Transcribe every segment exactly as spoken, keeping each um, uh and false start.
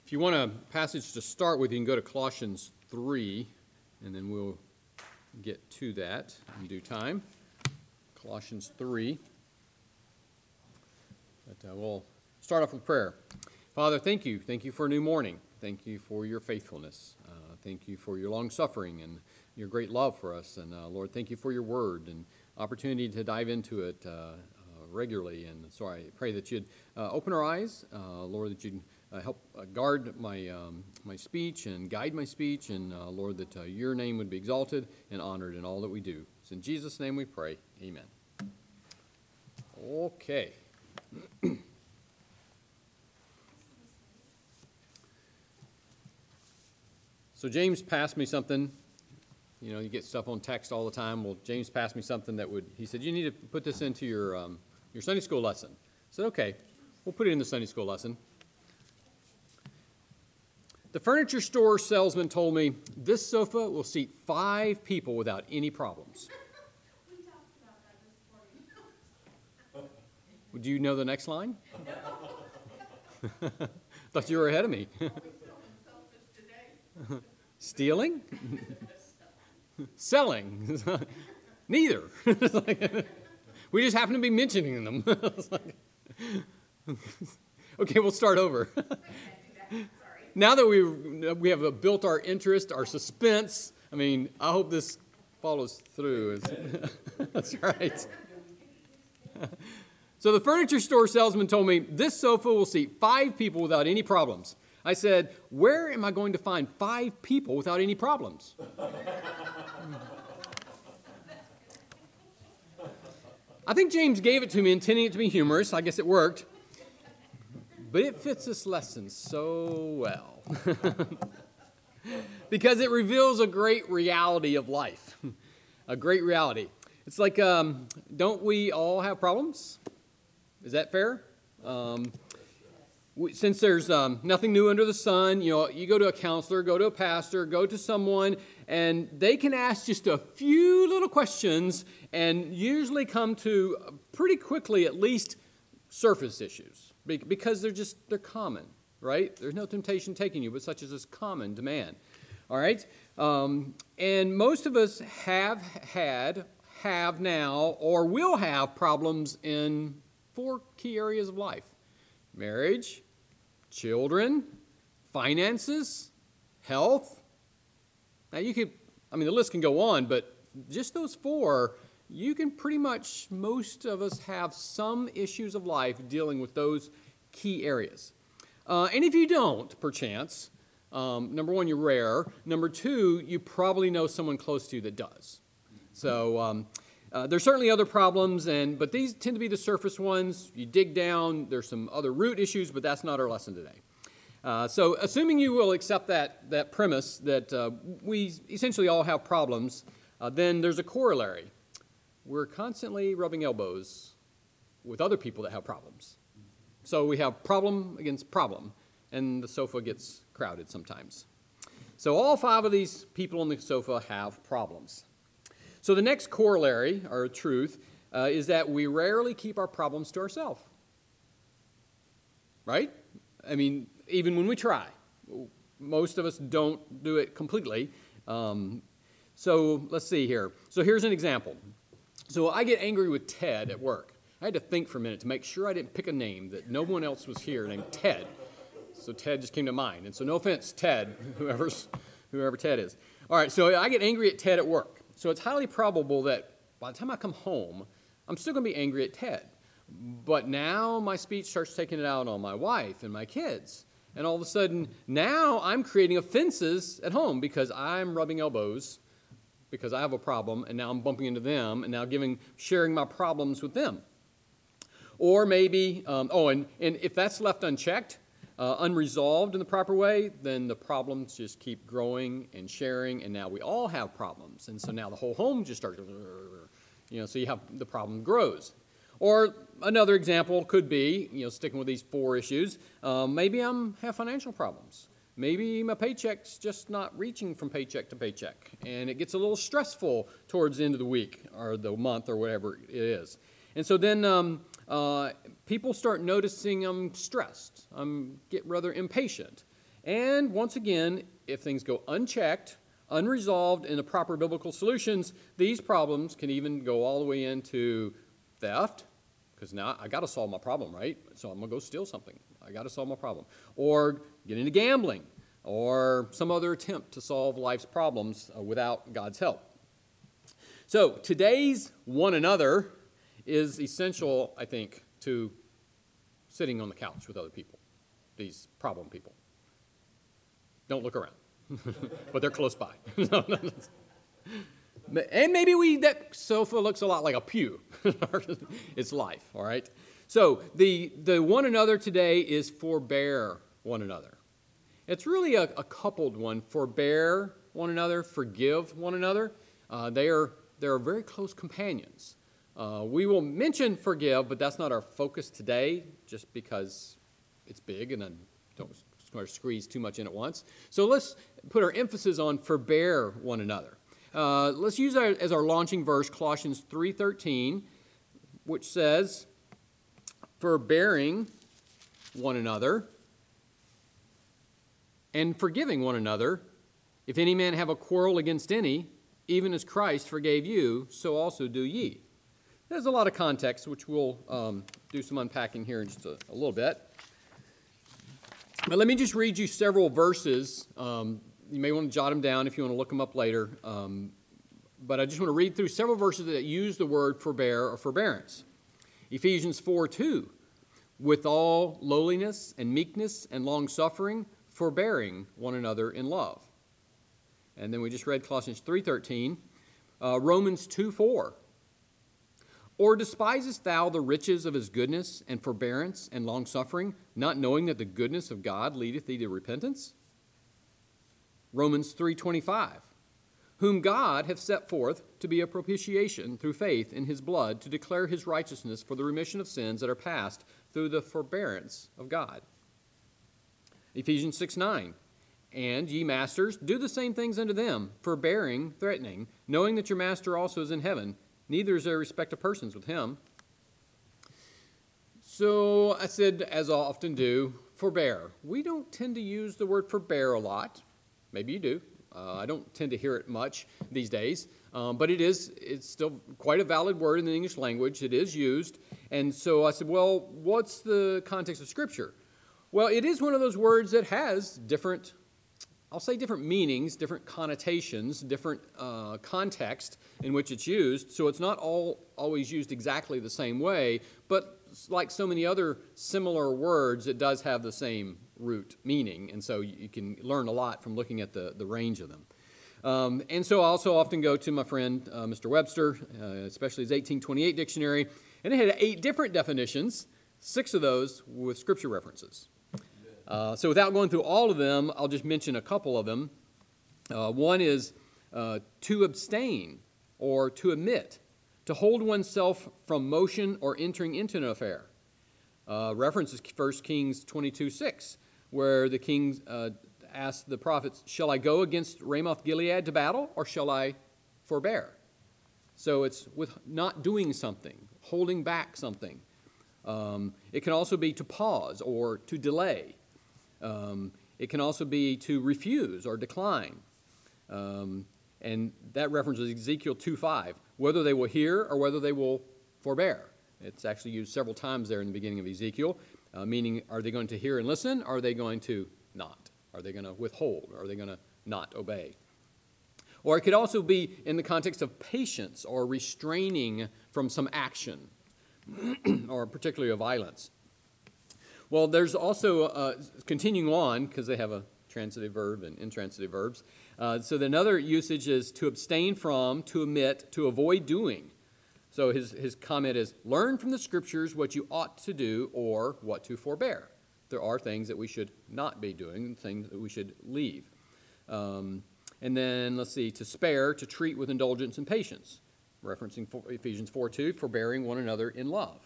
If you want a passage to start with, you can go to Colossians three, and then we'll get to that in due time. Colossians three. But uh, we'll start off with prayer. Father, thank you. Thank you for a new morning. Thank you for your faithfulness. Uh, thank you for your long-suffering and your great love for us. And uh, Lord, thank you for your word and opportunity to dive into it uh, uh, regularly. And so I pray that you'd uh, open our eyes, uh, Lord, that you'd uh, help uh, guard my um, my speech and guide my speech. And uh, Lord, that uh, your name would be exalted and honored in all that we do. It's in Jesus' name we pray. Amen. Okay. So James passed me something. You know, you get stuff on text all the time. Well, James passed me something that would, he said, you need to put this into your um, your Sunday school lesson. I said, okay, we'll put it in the Sunday school lesson. The furniture store salesman told me, this sofa will seat five people without any problems. We talked about that this morning. Do you know the next line? Thought you were ahead of me. Stealing? Selling? Neither. We just happen to be mentioning them. Okay, we'll start over. Now that we we have built our interest, our suspense, I mean, I hope this follows through. That's right. So the furniture store salesman told me, this sofa will seat five people without any problems. I said, where am I going to find five people without any problems? I think James gave it to me intending it to be humorous. I guess it worked. But it fits this lesson so well. Because it reveals a great reality of life. A great reality. It's like, um, don't we all have problems? Is that fair? Um, we, since there's um, nothing new under the sun, you know, you go to a counselor, go to a pastor, go to someone, and they can ask just a few little questions and usually come to uh, pretty quickly at least surface issues because they're just, they're common, right? There's no temptation taking you, but such as is common to man, all right? Um, and most of us have had, have now, or will have problems in four key areas of life: marriage, children, finances, health. Now you could, I mean, the list can go on, but just those four, you can pretty much, most of us have some issues of life dealing with those key areas. Uh, and if you don't, perchance, um, number one, you're rare. Number two, you probably know someone close to you that does. So, um, Uh, there's certainly other problems, and but these tend to be the surface ones. You dig down, there's some other root issues, but that's not our lesson today. Uh, so assuming you will accept that, that premise that uh, we essentially all have problems, uh, then there's a corollary. We're constantly rubbing elbows with other people that have problems. So we have problem against problem, and the sofa gets crowded sometimes. So all five of these people on the sofa have problems. So the next corollary, or truth, uh, is that we rarely keep our problems to ourselves. Right? I mean, even when we try. Most of us don't do it completely. Um, so let's see here. So here's an example. So I get angry with Ted at work. I had to think for a minute to make sure I didn't pick a name that no one else was here named Ted. So Ted just came to mind. And so no offense, Ted, whoever's, whoever Ted is. All right, so I get angry at Ted at work. So it's highly probable that by the time I come home, I'm still going to be angry at Ted. But now my speech starts taking it out on my wife and my kids. And all of a sudden, now I'm creating offenses at home because I'm rubbing elbows because I have a problem, and now I'm bumping into them and now giving, sharing my problems with them. Or maybe, um, oh, and, and if that's left unchecked, Uh, unresolved in the proper way, then the problems just keep growing and sharing, and now we all have problems. And so now the whole home just starts, you know, so you have, the problem grows. Or another example could be, you know, sticking with these four issues, um, maybe I'm have financial problems. Maybe my paycheck's just not reaching from paycheck to paycheck, and it gets a little stressful towards the end of the week or the month or whatever it is. And so then um, uh, people start noticing I'm stressed. I'm get rather impatient. And once again, if things go unchecked, unresolved in the proper biblical solutions, these problems can even go all the way into theft, because now I got to solve my problem, right? So I'm going to go steal something. I got to solve my problem. Or get into gambling, or some other attempt to solve life's problems uh, without God's help. So today's one another is essential, I think, to sitting on the couch with other people, these problem people. Don't look around, but they're close by. And maybe we that sofa looks a lot like a pew. It's life, all right? So the, the one another today is forbear one another. It's really a, a coupled one. Forbear one another, forgive one another. Uh, they are they are very close companions. Uh, we will mention forgive, but that's not our focus today, just because it's big and then don't squeeze too much in at once. So let's put our emphasis on forbear one another. Uh, let's use our, as our launching verse Colossians three thirteen, which says, forbearing one another and forgiving one another, if any man have a quarrel against any, even as Christ forgave you, so also do ye. There's a lot of context, which we'll um, do some unpacking here in just a, a little bit. But let me just read you several verses. Um, you may want to jot them down if you want to look them up later. Um, but I just want to read through several verses that use the word forbear or forbearance. Ephesians four two, with all lowliness and meekness and long-suffering, forbearing one another in love. And then we just read Colossians three thirteen, uh, Romans two four. Or despisest thou the riches of his goodness and forbearance and longsuffering, not knowing that the goodness of God leadeth thee to repentance? Romans three twenty-five. Whom God hath set forth to be a propitiation through faith in his blood, to declare his righteousness for the remission of sins that are past through the forbearance of God. Ephesians six nine. And ye masters, do the same things unto them, forbearing, threatening, knowing that your master also is in heaven. Neither is there respect of persons with him. So I said, as I often do, forbear. We don't tend to use the word forbear a lot. Maybe you do. Uh, I don't tend to hear it much these days. Um, but it is, it's still quite a valid word in the English language. It is used. And so I said, well, what's the context of Scripture? Well, it is one of those words that has different, I'll say different meanings, different connotations, different uh, context in which it's used. So it's not all always used exactly the same way, but like so many other similar words, it does have the same root meaning. And so you can learn a lot from looking at the, the range of them. Um, and so I also often go to my friend, uh, Mister Webster, uh, especially his eighteen twenty-eight dictionary, and it had eight different definitions, six of those with Scripture references. Uh, so without going through all of them, I'll just mention a couple of them. Uh, one is uh, to abstain or to omit, to hold oneself from motion or entering into an affair. Uh, references First Kings twenty-two six, where the king uh, asked the prophets, shall I go against Ramoth-Gilead to battle, or shall I forbear? So it's with not doing something, holding back something. Um, it can also be to pause or to delay. Um, it can also be to refuse or decline. Um, and that references Ezekiel two five, whether they will hear or whether they will forbear. It's actually used several times there in the beginning of Ezekiel, uh, meaning are they going to hear and listen, or are they going to not? Are they going to withhold? Or are they going to not obey? Or it could also be in the context of patience or restraining from some action, or particularly of violence. Well, there's also, uh, continuing on, because they have a transitive verb and intransitive verbs, uh, so another usage is to abstain from, to omit, to avoid doing. So his, his comment is, learn from the Scriptures what you ought to do or what to forbear. There are things that we should not be doing, and things that we should leave. Um, and then, let's see, to spare, to treat with indulgence and patience, referencing Ephesians four two, forbearing one another in love.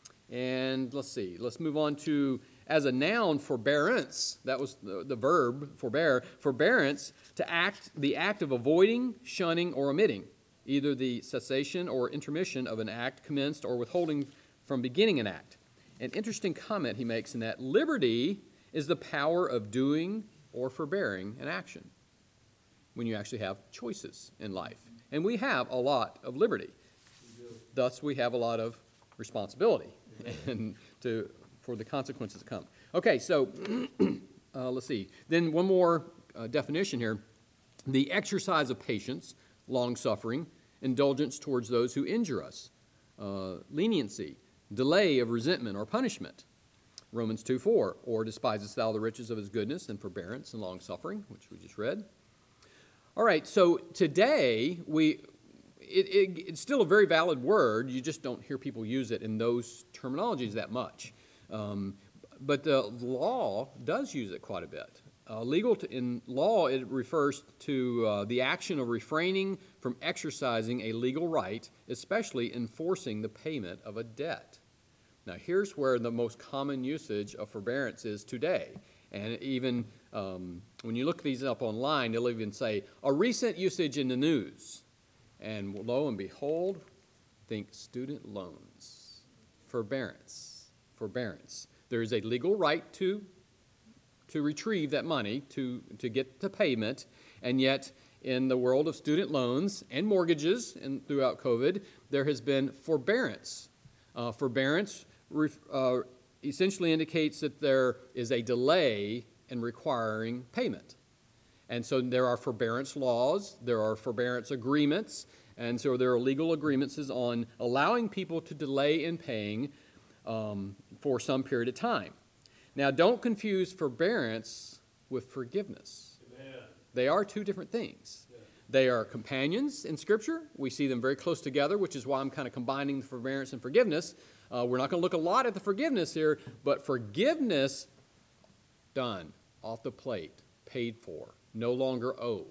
And let's see, let's move on to, as a noun, forbearance. That was the, the verb, forbear. Forbearance, to act, the act of avoiding, shunning, or omitting, either the cessation or intermission of an act commenced or withholding from beginning an act. An interesting comment he makes in that liberty is the power of doing or forbearing an action when you actually have choices in life. And we have a lot of liberty. Thus, we have a lot of responsibility and to for the consequences to come. Okay, so uh, let's see. Then one more uh, definition here. The exercise of patience, long-suffering, indulgence towards those who injure us, uh, leniency, delay of resentment or punishment. Romans two four, or despisest thou the riches of his goodness and forbearance and long-suffering, which we just read. All right, so today, we it, it, it's still a very valid word. You just don't hear people use it in those terminologies that much. Um, but the law does use it quite a bit. Uh, legal to, in law, it refers to uh, the action of refraining from exercising a legal right, especially enforcing the payment of a debt. Now, here's where the most common usage of forbearance is today. And even um, when you look these up online, they'll even say, a recent usage in the news. And lo and behold, think student loans. Forbearance. Forbearance. There is a legal right to, to retrieve that money, to, to get the payment, and yet in the world of student loans and mortgages and throughout COVID, there has been forbearance. Uh, forbearance uh, essentially indicates that there is a delay in requiring payment. And so there are forbearance laws, there are forbearance agreements, and so there are legal agreements on allowing people to delay in paying um, for some period of time. Now, don't confuse forbearance with forgiveness. Amen. They are two different things. Yeah. They are companions in Scripture. We see them very close together, which is why I'm kind of combining the forbearance and forgiveness. Uh, we're not going to look a lot at the forgiveness here, but forgiveness, done, off the plate, paid for, no longer owe.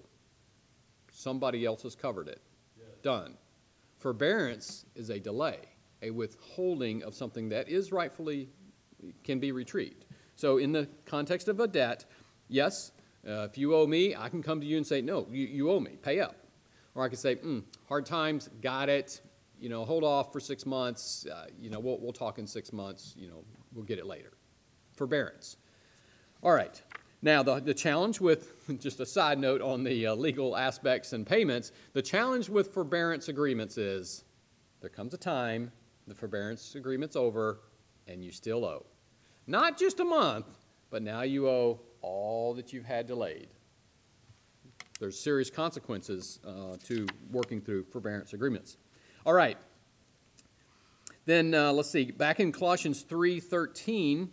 Somebody else has covered it. Yes. Done. Forbearance is a delay, a withholding of something that is rightfully can be retrieved. So in the context of a debt, yes, uh, if you owe me, I can come to you and say, no, you, you owe me, pay up. Or I could say, mm, hard times, got it, you know, hold off for six months, uh, you know, we'll, we'll talk in six months, you know, we'll get it later. Forbearance. All right. Now, the, the challenge with, just a side note on the uh, legal aspects and payments, the challenge with forbearance agreements is there comes a time, the forbearance agreement's over, and you still owe. Not just a month, but now you owe all that you've had delayed. There's serious consequences uh, to working through forbearance agreements. All right. Then uh, let's see. Back in Colossians three thirteen,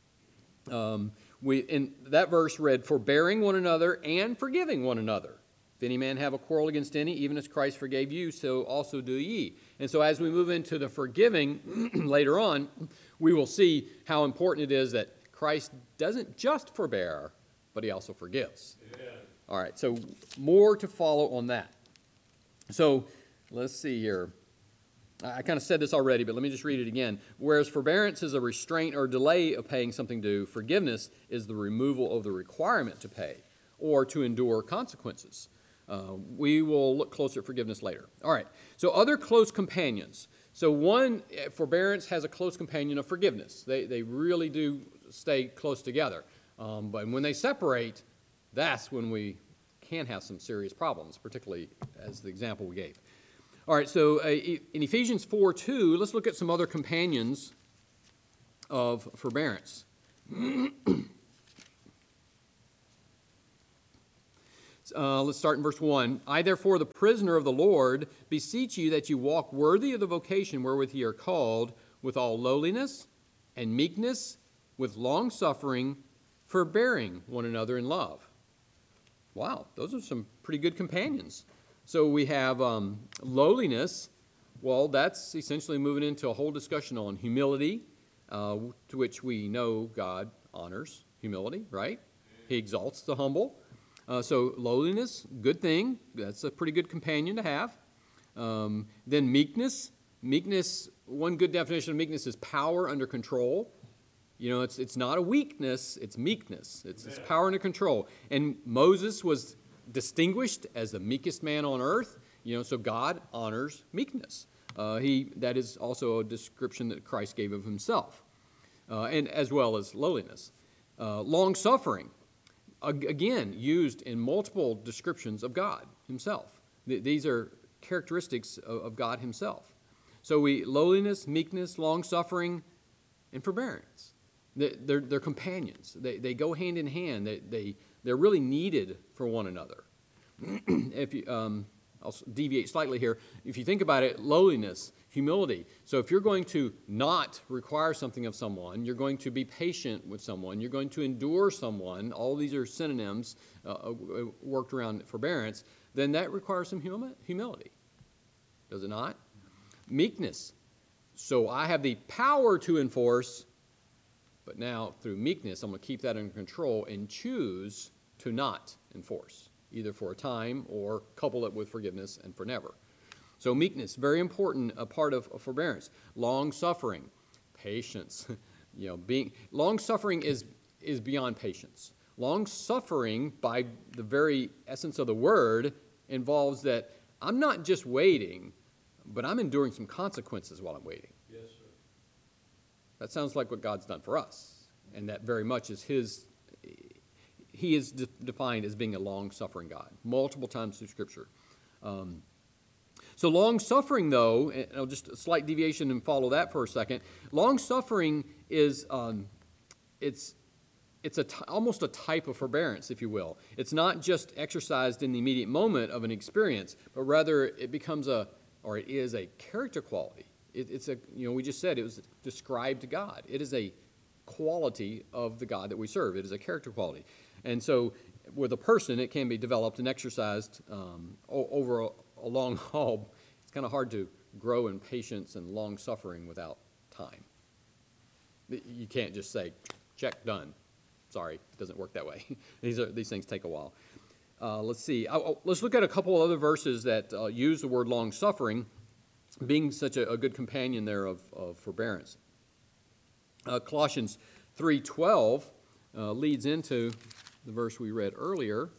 um, we in that verse read, "Forbearing one another and forgiving one another. If any man have a quarrel against any, even as Christ forgave you, so also do ye." And so as we move into the forgiving later on, we will see how important it is that Christ doesn't just forbear, but he also forgives. Yeah. All right, so more to follow on that. So let's see here. I kind of said this already, but let me just read it again. Whereas forbearance is a restraint or delay of paying something due, forgiveness is the removal of the requirement to pay or to endure consequences. Uh, we will look closer at forgiveness later. All right, so other close companions. So one, forbearance has a close companion of forgiveness. They, they really do stay close together. Um, but when they separate, that's when we can have some serious problems, particularly as the example we gave. All right, so uh, in Ephesians four two, let's look at some other companions of forbearance. Uh, let's start in verse one. "I, therefore, the prisoner of the Lord, beseech you that you walk worthy of the vocation wherewith ye are called, with all lowliness and meekness, with long-suffering, forbearing one another in love." Wow, those are some pretty good companions. So we have um, lowliness. Well, that's essentially moving into a whole discussion on humility, uh, to which we know God honors humility, right? He exalts the humble. Uh, so lowliness, good thing. That's a pretty good companion to have. Um, then meekness. Meekness, one good definition of meekness is power under control. You know, it's it's not a weakness, it's meekness. It's, it's power under control. And Moses was distinguished as the meekest man on earth. You know, so God honors meekness. Uh, he that is also a description that Christ gave of himself, uh, and as well as lowliness. Uh, long-suffering. ag- again, used in multiple descriptions of God himself. Th- these are characteristics of, of God himself. So we, lowliness, meekness, long-suffering, and forbearance. They, they're, they're companions. They, they go hand in hand. They, they, they're really needed for one another. If you, um, I'll deviate slightly here. If you think about it, lowliness, humility. So if you're going to not require something of someone, you're going to be patient with someone, you're going to endure someone, all these are synonyms uh, worked around forbearance, then that requires some humi- humility. Does it not? Meekness. So I have the power to enforce, but now through meekness, I'm going to keep that under control and choose to not enforce, either for a time or couple it with forgiveness and for never. So meekness, very important, a part of, of forbearance. Long-suffering, patience. You know, being long-suffering is is beyond patience. Long-suffering, by the very essence of the word, involves that I'm not just waiting, but I'm enduring some consequences while I'm waiting. Yes, sir. That sounds like what God's done for us, and that very much is his. He is de- defined as being a long-suffering God, multiple times through Scripture. Um, so long-suffering, though, and I'll just a slight deviation and follow that for a second. Long-suffering is um, it's it's a t- almost a type of forbearance, if you will. It's not just exercised in the immediate moment of an experience, but rather it becomes a, or it is a character quality. It, it's a, you know, we just said it was described to God. It is a quality of the God that we serve. It is a character quality. And so with a person, it can be developed and exercised um, o- over a, a long haul. It's kind of hard to grow in patience and long-suffering without time. You can't just say, check, done. Sorry, it doesn't work that way. these, are, these things take a while. Uh, let's see. Oh, oh, let's look at a couple of other verses that uh, use the word long-suffering, being such a, a good companion there of, of forbearance. Uh, Colossians three twelve uh, leads into the verse we read earlier.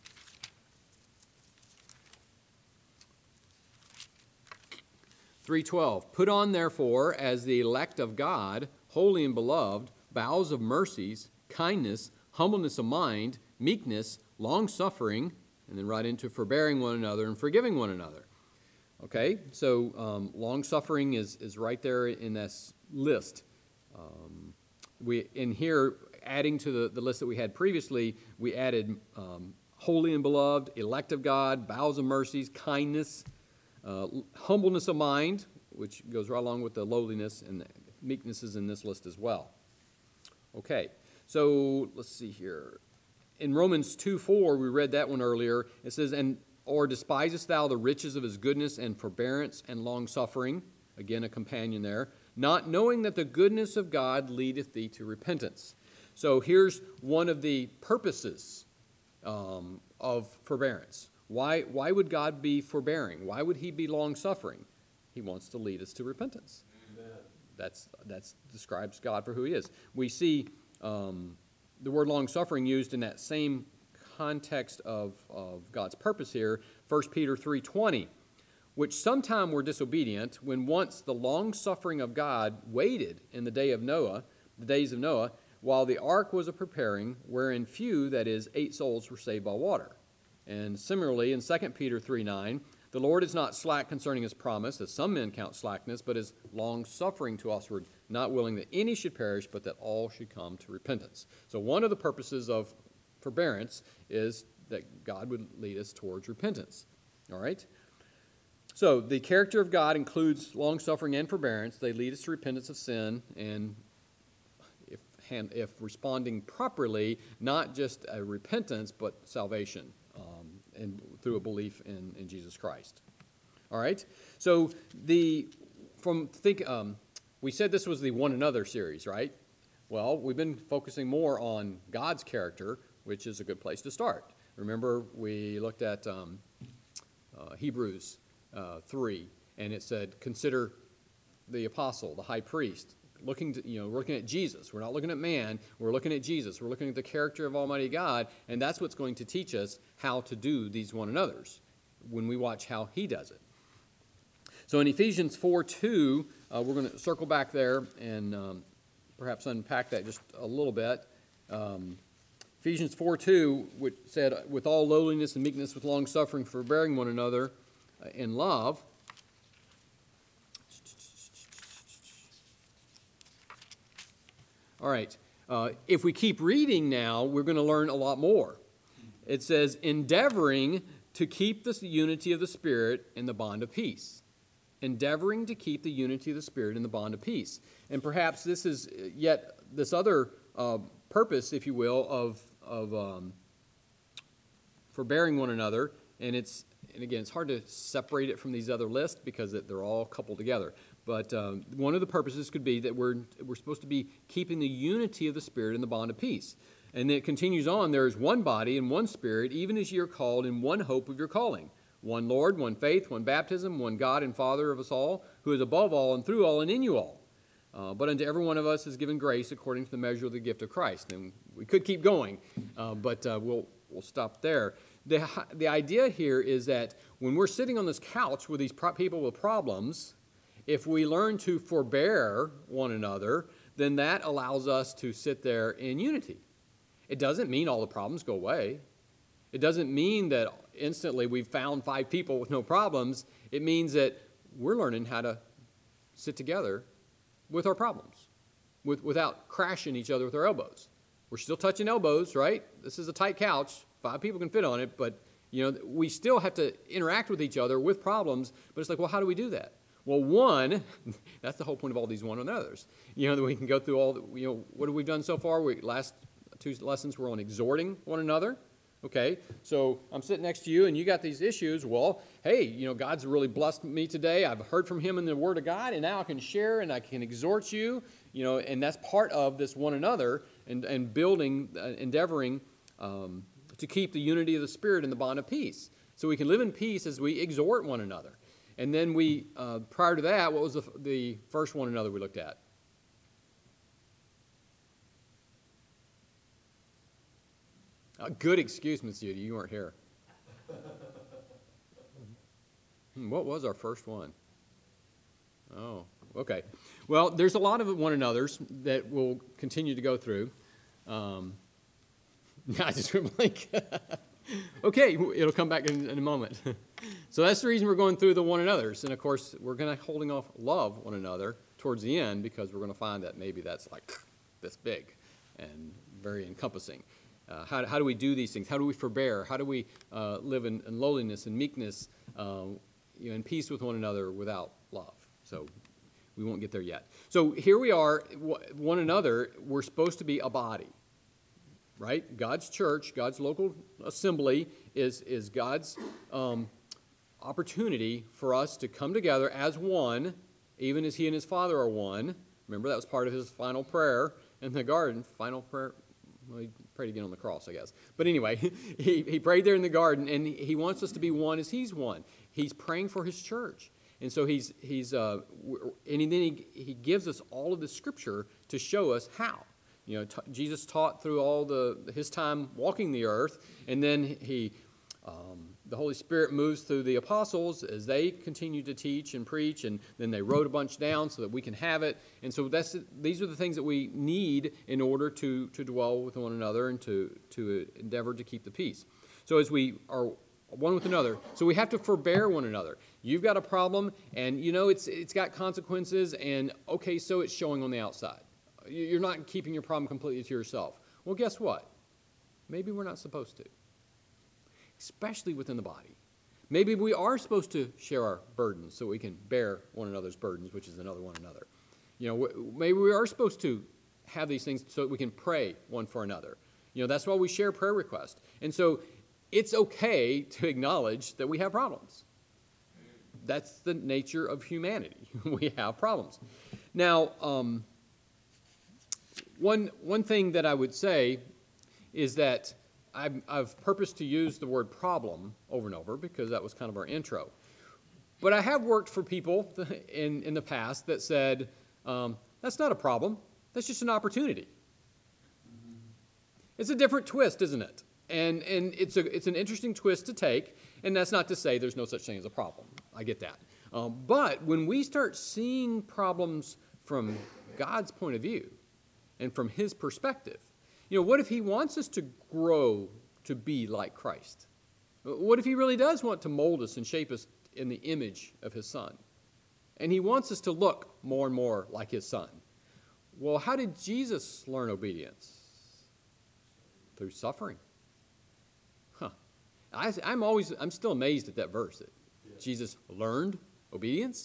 three twelve, put on therefore as the elect of God, holy and beloved, bowels of mercies, kindness, humbleness of mind, meekness, long-suffering, and then right into forbearing one another and forgiving one another. Okay, so um, long-suffering is, is right there in this list. Um, we in here, adding to the, the list that we had previously, we added um, holy and beloved, elect of God, bowels of mercies, kindness, uh, humbleness of mind, which goes right along with the lowliness, and the meekness is in this list as well. Okay, so let's see here. In Romans two four, we read that one earlier. It says, and or despisest thou the riches of his goodness and forbearance and long-suffering? Again, a companion there. Not knowing that the goodness of God leadeth thee to repentance. So here's one of the purposes um, of forbearance. Why, why would God be forbearing? Why would he be long-suffering? He wants to lead us to repentance. Amen. That's that's describes God for who he is. We see um, the word long-suffering used in that same context of, of God's purpose here, First Peter three twenty, which sometime were disobedient when once the long-suffering of God waited in the day of Noah, the days of Noah, while the ark was a preparing, wherein few, that is, eight souls, were saved by water. And similarly, in Second Peter three nine, the Lord is not slack concerning his promise, as some men count slackness, but is long-suffering to usward, not willing that any should perish, but that all should come to repentance. So one of the purposes of forbearance is that God would lead us towards repentance. All right? So the character of God includes long-suffering and forbearance. They lead us to repentance of sin, and if, if responding properly, not just a repentance, but salvation. Um, and through a belief in, in Jesus Christ. All right? So the from think um, we said this was the one another series, right? Well, we've been focusing more on God's character, which is a good place to start. Remember, we looked at um, uh, Hebrews uh, three, and it said, consider the apostle, the high priest, looking to, you know, we're looking at Jesus. We're not looking at man. We're looking at Jesus. We're looking at the character of Almighty God, and that's what's going to teach us how to do these one another's when we watch how he does it. So in Ephesians four two, uh, we're going to circle back there and um, perhaps unpack that just a little bit. Um, Ephesians four two, which said, with all lowliness and meekness, with long suffering, forbearing one another uh, in love. All right. Uh, if we keep reading now, we're going to learn a lot more. It says, endeavoring to keep the unity of the Spirit in the bond of peace. Endeavoring to keep the unity of the Spirit in the bond of peace. And perhaps this is yet this other uh, purpose, if you will, of, of um, forbearing one another. And it's, and again, it's hard to separate it from these other lists because they're all coupled together. But um, one of the purposes could be that we're, we're supposed to be keeping the unity of the Spirit in the bond of peace. And then it continues on, there is one body and one Spirit, even as ye are called in one hope of your calling. One Lord, one faith, one baptism, one God and Father of us all, who is above all and through all and in you all. Uh, but unto every one of us is given grace according to the measure of the gift of Christ. And we could keep going, uh, but uh, we'll, we'll stop there. The, the idea here is that when we're sitting on this couch with these pro- people with problems, if we learn to forbear one another, then that allows us to sit there in unity. It doesn't mean all the problems go away. It doesn't mean that instantly we've found five people with no problems. It means that we're learning how to sit together with our problems with, without crashing each other with our elbows. We're still touching elbows, right? This is a tight couch. Five people can fit on it, but you know we still have to interact with each other with problems. But it's like, well, how do we do that? Well, one, that's the whole point of all these one another's. You know, that we can go through all, the, you know, what have we done so far? We, last two lessons were on exhorting one another. Okay, so I'm sitting next to you and you got these issues. Well, hey, you know, God's really blessed me today. I've heard from him in the Word of God, and now I can share and I can exhort you, you know, and that's part of this one another and, and building, uh, endeavoring um, to keep the unity of the Spirit in the bond of peace. So we can live in peace as we exhort one another. And then we, uh, prior to that, what was the, the first one another we looked at? A good excuse, Miss Judy, you weren't here. Hmm, what was our first one? Oh, okay. Well, there's a lot of one another's that we'll continue to go through. Um, I just went blank. Okay, it'll come back in, in a moment. So that's the reason we're going through the one another's. And, of course, we're going to holding off love one another towards the end because we're going to find that maybe that's like this big and very encompassing. Uh, how, how do we do these things? How do we forbear? How do we uh, live in, in lowliness and meekness, uh, you know, in peace with one another without love? So we won't get there yet. So here we are, one another, we're supposed to be a body, right? God's church, God's local assembly is, is God's um, opportunity for us to come together as one, even as he and his Father are one. Remember, that was part of his final prayer in the garden, final prayer. Well, he prayed again on the cross, I guess. But anyway, he, he prayed there in the garden, and he wants us to be one as he's one. He's praying for his church. And so he's, he's uh, and then he, he gives us all of the scripture to show us how. You know, t- Jesus taught through all the his time walking the earth, and then he, um, the Holy Spirit moves through the apostles as they continue to teach and preach, and then they wrote a bunch down so that we can have it. And so that's these are the things that we need in order to to dwell with one another and to to endeavor to keep the peace. So as we are one with another, so we have to forbear one another. You've got a problem, and you know it's it's got consequences, and okay, so it's showing on the outside. You're not keeping your problem completely to yourself. Well, guess what? Maybe we're not supposed to. Especially within the body. Maybe we are supposed to share our burdens so we can bear one another's burdens, which is another one another. You know, maybe we are supposed to have these things so that we can pray one for another. You know, that's why we share prayer requests. And so it's okay to acknowledge that we have problems. That's the nature of humanity. We have problems. Now, um, one one thing that I would say is that I've, I've purposed to use the word problem over and over because that was kind of our intro. But I have worked for people in, in the past that said, um, that's not a problem, that's just an opportunity. Mm-hmm. It's a different twist, isn't it? And and it's a it's an interesting twist to take, and that's not to say there's no such thing as a problem. I get that. Um, but when we start seeing problems from God's point of view and from his perspective, You know, what if he wants us to grow to be like Christ? What if he really does want to mold us and shape us in the image of his Son? And he wants us to look more and more like his Son. Well, how did Jesus learn obedience? Through suffering. Huh. I, I'm always, I'm still amazed at that verse. That yeah. Jesus learned obedience.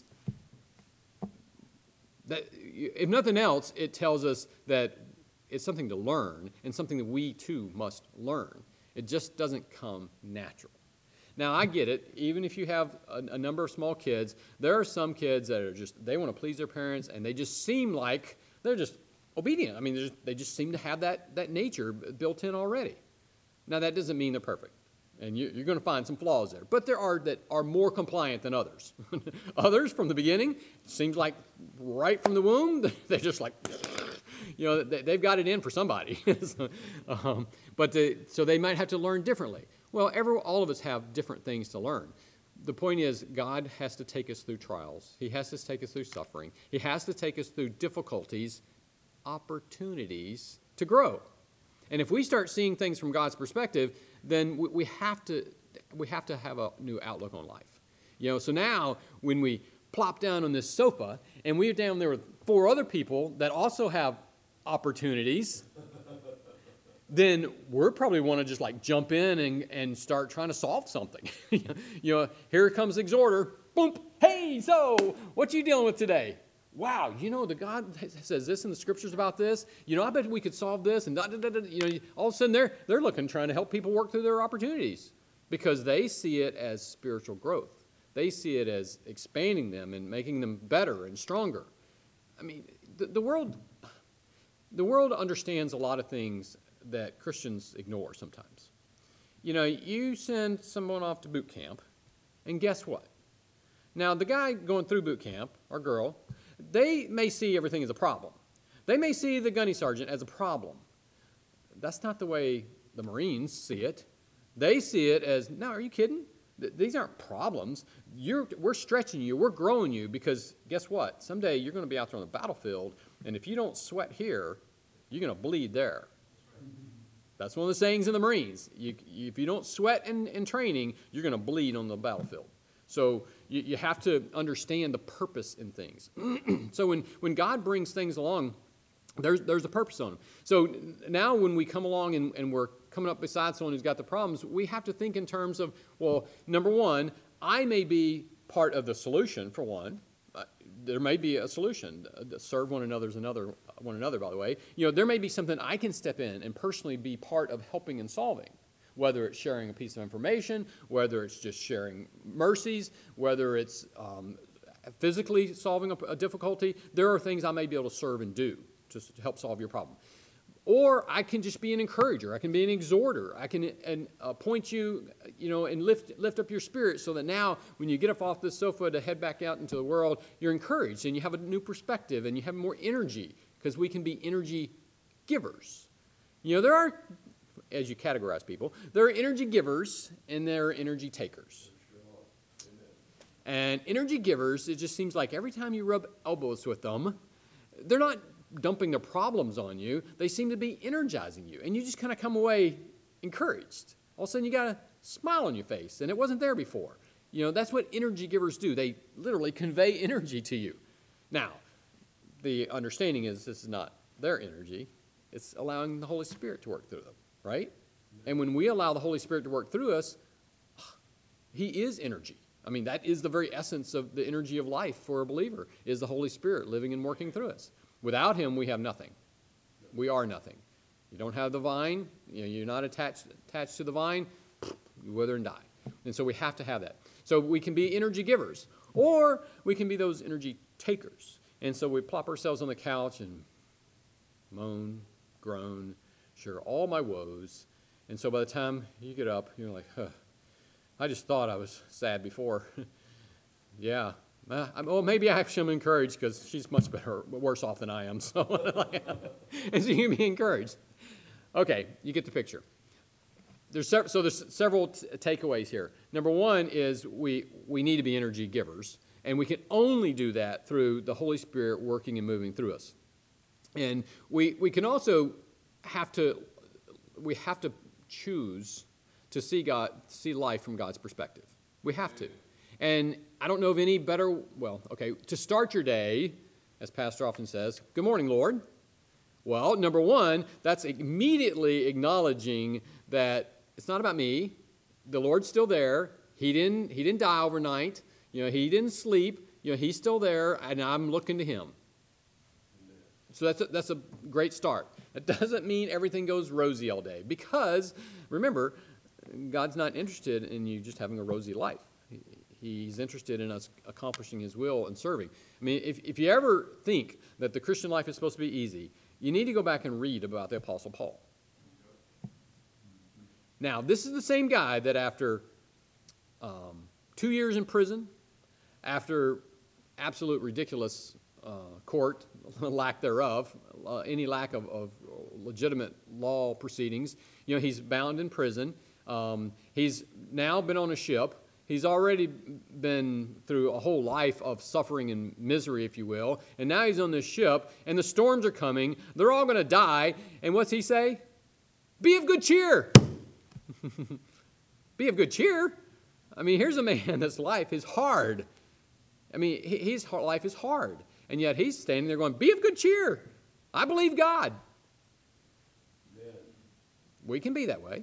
That, if nothing else, it tells us that it's something to learn and something that we too must learn. It just doesn't come natural. Now, I get it. Even if you have a, a number of small kids, there are some kids that are just, they want to please their parents, and they just seem like they're just obedient. I mean, just, they just seem to have that, that nature built in already. Now, that doesn't mean they're perfect, and you, you're going to find some flaws there. But there are that are more compliant than others. Others, from the beginning, seems like right from the womb, they're just like, you know, they, they've got it in for somebody. so, um, but the, so they might have to learn differently. Well, every, all of us have different things to learn. The point is, God has to take us through trials. He has to take us through suffering. He has to take us through difficulties, opportunities to grow. And if we start seeing things from God's perspective, then we, we have to we have to have a new outlook on life. You know, so now when we plop down on this sofa and we're down there with four other people that also have opportunities, then we're probably want to just like jump in and, and start trying to solve something. you know, here comes the exhorter. Boom. Hey, so what you dealing with today? Wow, you know, the God says this in the scriptures about this. You know, I bet we could solve this. And da, da, da, da. You know, all of a sudden they're they're looking, trying to help people work through their opportunities because they see it as spiritual growth. They see it as expanding them and making them better and stronger. I mean, the, the world, the world understands a lot of things that Christians ignore sometimes. You know, you send someone off to boot camp, and guess what? Now, the guy going through boot camp, or girl, they may see everything as a problem. They may see the gunny sergeant as a problem. That's not the way the Marines see it. They see it as, no, are you kidding? Th- these aren't problems. You're, we're stretching you. We're growing you because guess what? Someday you're going to be out there on the battlefield, and if you don't sweat here, you're going to bleed there. That's one of the sayings in the Marines. You, you, if you don't sweat in, in training, you're going to bleed on the battlefield. So you, you have to understand the purpose in things. So when, when God brings things along, there's, there's a purpose on them. So now when we come along and, and we're coming up beside someone who's got the problems, we have to think in terms of, well, number one, I may be part of the solution, for one. Uh, there may be a solution. Uh, serve one another's another, one another, by the way. You know, there may be something I can step in and personally be part of helping and solving. Whether it's sharing a piece of information, whether it's just sharing mercies, whether it's um, physically solving a, a difficulty, there are things I may be able to serve and do to, to help solve your problem. Or I can just be an encourager. I can be an exhorter. I can and, uh, point you, you know, and lift lift up your spirit so that now when you get up off this sofa to head back out into the world, you're encouraged and you have a new perspective and you have more energy because we can be energy givers. You know, there are, as you categorize people, there are energy givers and there are energy takers. And energy givers, it just seems like every time you rub elbows with them, they're not dumping their problems on you. They seem to be energizing you. And you just kind of come away encouraged. All of a sudden you got a smile on your face and it wasn't there before. You know, that's what energy givers do. They literally convey energy to you. Now, the understanding is this is not their energy. It's allowing the Holy Spirit to work through them. Right? And when we allow the Holy Spirit to work through us, he is energy. I mean, that is the very essence of the energy of life for a believer, is the Holy Spirit living and working through us. Without him, we have nothing. We are nothing. You don't have the vine, you know, you're not attached, attached to the vine, you wither and die. And so we have to have that. So we can be energy givers, or we can be those energy takers. And so we plop ourselves on the couch and moan, groan, share all my woes. And so by the time you get up, you're like, huh, I just thought I was sad before. yeah. Uh, I'm, well, maybe I actually am encouraged because she's much better, worse off than I am. So, and so you can be encouraged. Okay, you get the picture. There's se- so there's several t- takeaways here. Number one is we, we need to be energy givers. And we can only do that through the Holy Spirit working and moving through us. And we, we can also have to we have to choose to see God, see life from God's perspective. We have to. And I don't know of any better, well, okay, to start your day, as Pastor often says, good morning, Lord. Well, number one, that's immediately acknowledging that it's not about me. The Lord's still there. He didn't, he didn't die overnight. You know, he didn't sleep. You know, he's still there, and I'm looking to him. So that's a, that's a great start. That doesn't mean everything goes rosy all day, because, remember, God's not interested in you just having a rosy life. He, he's interested in us accomplishing his will and serving. I mean, if, if you ever think that the Christian life is supposed to be easy, you need to go back and read about the Apostle Paul. Now, this is the same guy that after um, two years in prison, after absolute ridiculous uh, court, lack thereof, uh, any lack of, of legitimate law proceedings, you know, he's bound in prison. Um, he's now been on a ship. He's already been through a whole life of suffering and misery, if you will. And now he's on this ship, and the storms are coming. They're all going to die. And what's he say? Be of good cheer. Be of good cheer. I mean, here's a man that's life is hard. I mean, his life is hard. And yet he's standing there going, be of good cheer. I believe God. Amen. We can be that way.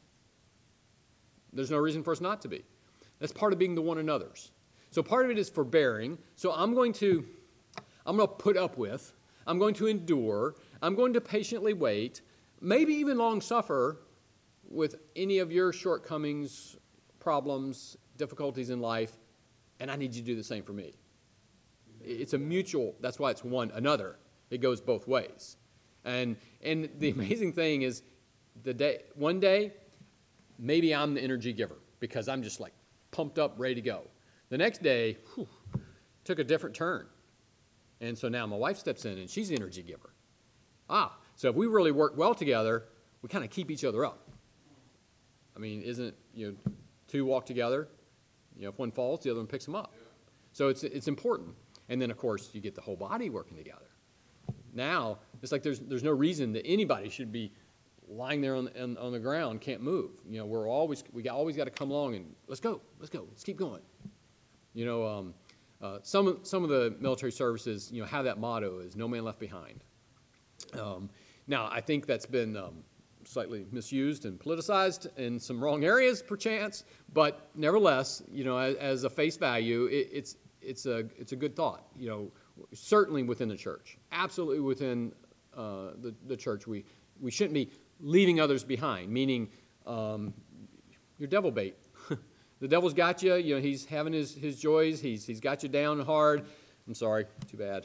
There's no reason for us not to be. That's part of being the one another's. So part of it is forbearing. So I'm going to, I'm going to put up with, I'm going to endure, I'm going to patiently wait, maybe even long suffer with any of your shortcomings, problems, difficulties in life, and I need you to do the same for me. It's a mutual, that's why it's one another. It goes both ways. And and the amazing thing is, the day one day, maybe I'm the energy giver because I'm just like pumped up, ready to go. The next day, whew, took a different turn. And so now my wife steps in and she's the energy giver. Ah, so if we really work well together, we kind of keep each other up. I mean, isn't, you know, two walk together, you know, if one falls, the other one picks them up. So it's it's important. And then, of course, you get the whole body working together. Now, it's like there's there's no reason that anybody should be lying there on the, on, on the ground, can't move. You know, we're always, we got, always got to come along and let's go, let's go, let's keep going. You know, um, uh, some, some of the military services, you know, have that motto is no man left behind. Um, now, I think that's been um, slightly misused and politicized in some wrong areas, perchance, but nevertheless, you know, as, as a face value, it, it's, it's, a, it's a good thought, you know, certainly within the church, absolutely within uh, the, the church. We, we shouldn't be leaving others behind, meaning um, you're devil bait. The devil's got you, you know, he's having his, his joys, he's, he's got you down hard. I'm sorry, too bad.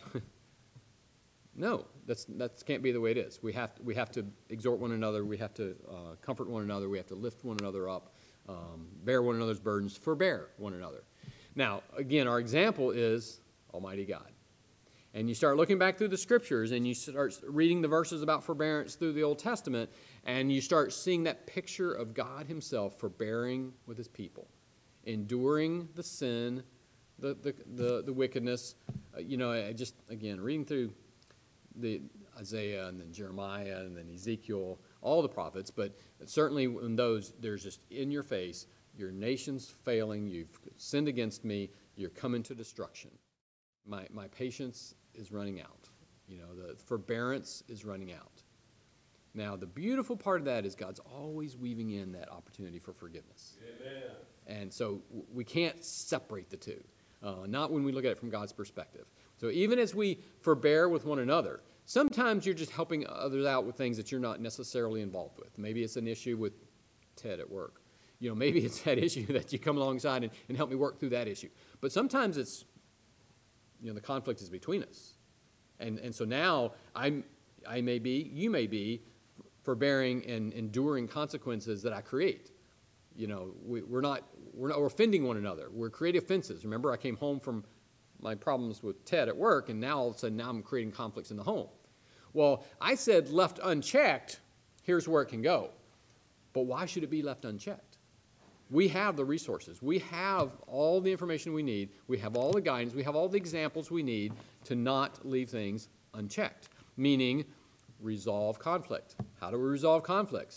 No, that's that can't be the way it is. We have to, we have to exhort one another. We have to uh, comfort one another. We have to lift one another up, um, bear one another's burdens, forbear one another. Now, again, our example is Almighty God. And you start looking back through the Scriptures, and you start reading the verses about forbearance through the Old Testament, and you start seeing that picture of God himself forbearing with his people, enduring the sin, the the the, the wickedness. Uh, you know, I just, again, reading through the Isaiah and then Jeremiah and then Ezekiel, all the prophets, but certainly in those, there's just in your face, your nation's failing, you've sinned against me, you're coming to destruction. My my patience is running out. You know, the forbearance is running out. Now, the beautiful part of that is God's always weaving in that opportunity for forgiveness. Amen. And so we can't separate the two, uh, not when we look at it from God's perspective. So even as we forbear with one another, sometimes you're just helping others out with things that you're not necessarily involved with. Maybe it's an issue with Ted at work. You know, maybe it's that issue that you come alongside and, and help me work through that issue. But sometimes it's, you know, the conflict is between us. And and so now I'm, I may be, you may be, forbearing and enduring consequences that I create. You know, we, we're not, we're not, we're offending one another. We're creating offenses. Remember, I came home from my problems with Ted at work, and now all of a sudden now I'm creating conflicts in the home. Well, I said left unchecked, here's where it can go. But why should it be left unchecked? We have the resources. We have all the information we need. We have all the guidance. We have all the examples we need to not leave things unchecked, meaning resolve conflict. How do we resolve conflicts?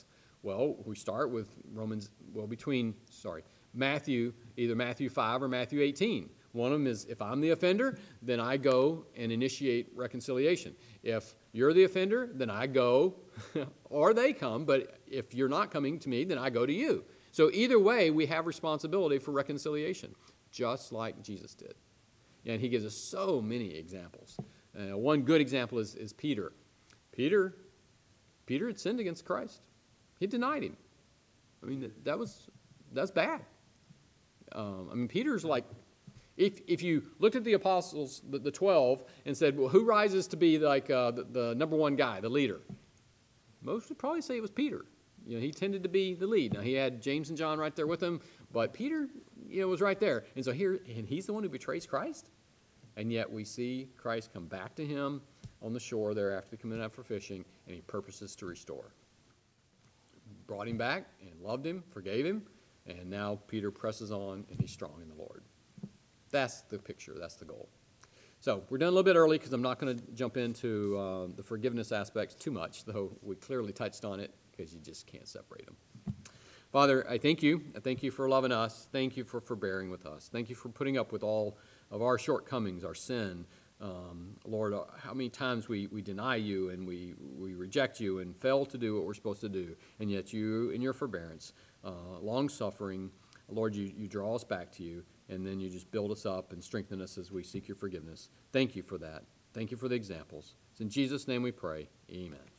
Well, we start with Romans, well, between, sorry, Matthew, either Matthew five or Matthew eighteen. One of them is, if I'm the offender, then I go and initiate reconciliation. If you're the offender, then I go, or they come, but if you're not coming to me, then I go to you. So either way, we have responsibility for reconciliation, just like Jesus did. And he gives us so many examples. Uh, one good example is, is Peter. Peter, Peter had sinned against Christ. He denied him. I mean, that was, that's bad. Um, I mean, Peter's like, If if you looked at the apostles, the, the twelve, and said, well, who rises to be like uh, the, the number one guy, the leader? Most would probably say it was Peter. You know, he tended to be the lead. Now, he had James and John right there with him, but Peter, you know, was right there. And so here, and he's the one who betrays Christ. And yet we see Christ come back to him on the shore there after they come in out for fishing, and he purposes to restore. Brought him back and loved him, forgave him, and now Peter presses on, and he's strong in the Lord. That's the picture. That's the goal. So we're done a little bit early because I'm not going to jump into uh, the forgiveness aspects too much, though we clearly touched on it because you just can't separate them. Father, I thank you. I thank you for loving us. Thank you for forbearing with us. Thank you for putting up with all of our shortcomings, our sin. Um, Lord, how many times we, we deny you and we, we reject you and fail to do what we're supposed to do, and yet you, in your forbearance, uh, long-suffering, Lord, you, you draw us back to you, and then you just build us up and strengthen us as we seek your forgiveness. Thank you for that. Thank you for the examples. It's in Jesus' name we pray. Amen.